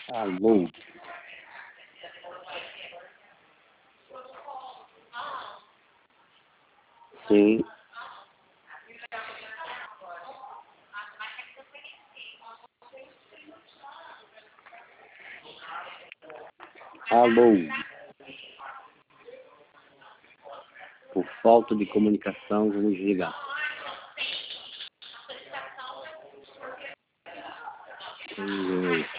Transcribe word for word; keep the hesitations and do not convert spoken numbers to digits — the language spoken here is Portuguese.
Alô? Sim. Alô? Por falta de comunicação, vamos desligar. Sim.